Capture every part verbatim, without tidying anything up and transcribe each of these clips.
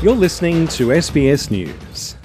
You're listening to S B S News.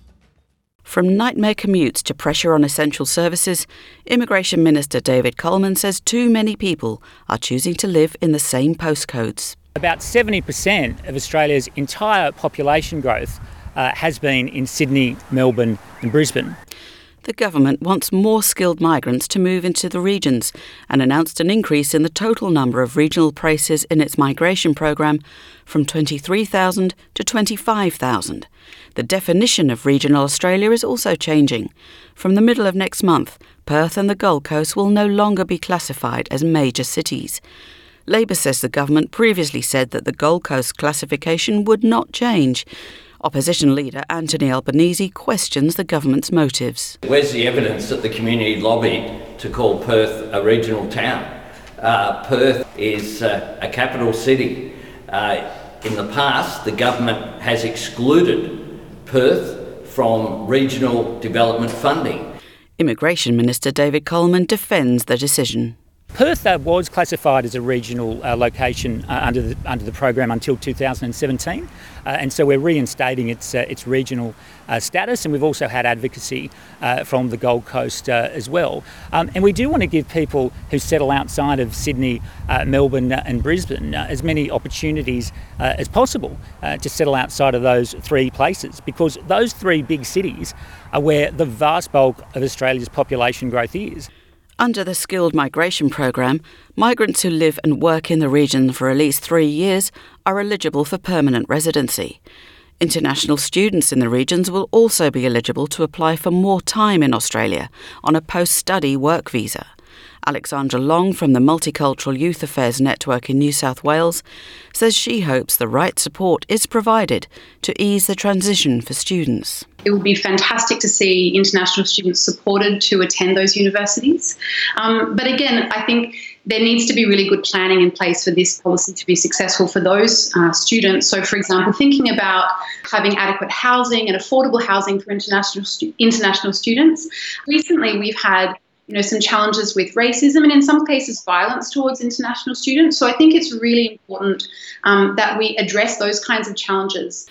From nightmare commutes to pressure on essential services, Immigration Minister David Coleman says too many people are choosing to live in the same postcodes. About seventy percent of Australia's entire population growth uh, has been in Sydney, Melbourne and Brisbane. The government wants more skilled migrants to move into the regions and announced an increase in the total number of regional places in its migration program from twenty-three thousand to twenty-five thousand. The definition of regional Australia is also changing. From the middle of next month, Perth and the Gold Coast will no longer be classified as major cities. Labor says the government previously said that the Gold Coast classification would not change. Opposition leader Anthony Albanese questions the government's motives. Where's the evidence that the community lobbied to call Perth a regional town? Uh, Perth is uh, a capital city. Uh, in the past, the government has excluded Perth from regional development funding. Immigration Minister David Coleman defends the decision. Perth uh, was classified as a regional uh, location uh, under the under the program until two thousand seventeen, uh, and so we're reinstating its uh, its regional uh, status, and we've also had advocacy uh, from the Gold Coast uh, as well. Um, and we do want to give people who settle outside of Sydney, uh, Melbourne, uh, and Brisbane uh, as many opportunities uh, as possible uh, to settle outside of those three places, because those three big cities are where the vast bulk of Australia's population growth is. Under the Skilled Migration Programme, migrants who live and work in the region for at least three years are eligible for permanent residency. International students in the regions will also be eligible to apply for more time in Australia on a post-study work visa. Alexandra Long from the Multicultural Youth Affairs Network in New South Wales says she hopes the right support is provided to ease the transition for students. It would be fantastic to see international students supported to attend those universities. Um, but again, I think there needs to be really good planning in place for this policy to be successful for those uh, students. So, for example, thinking about having adequate housing and affordable housing for international stu- international students. Recently, we've had you know, some challenges with racism and in some cases violence towards international students. So I think it's really important um, that we address those kinds of challenges.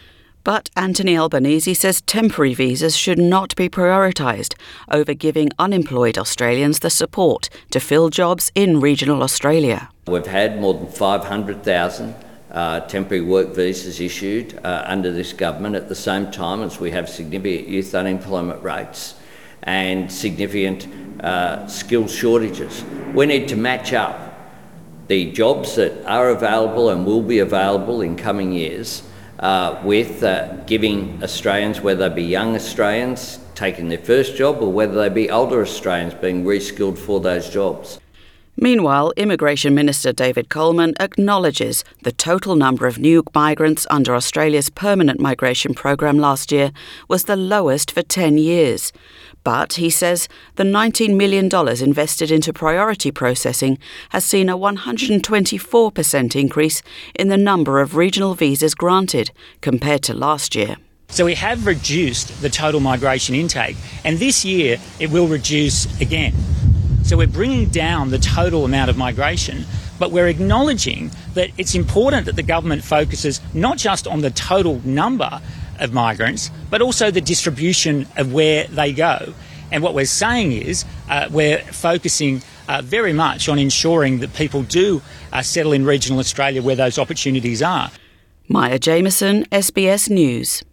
But Anthony Albanese says temporary visas should not be prioritised over giving unemployed Australians the support to fill jobs in regional Australia. We've had more than five hundred thousand uh, temporary work visas issued uh, under this government at the same time as we have significant youth unemployment rates and significant uh, skills shortages. We need to match up the jobs that are available and will be available in coming years uh, with uh, giving Australians, whether they be young Australians taking their first job or whether they be older Australians being reskilled for those jobs. Meanwhile, Immigration Minister David Coleman acknowledges the total number of new migrants under Australia's permanent migration program last year was the lowest for ten years. But he says the nineteen million dollars invested into priority processing has seen a one hundred twenty-four percent increase in the number of regional visas granted compared to last year. So we have reduced the total migration intake, and this year it will reduce again. So we're bringing down the total amount of migration, but we're acknowledging that it's important that the government focuses not just on the total number of migrants, but also the distribution of where they go. And what we're saying is uh, we're focusing uh, very much on ensuring that people do uh, settle in regional Australia where those opportunities are. Maya Jameson, S B S News.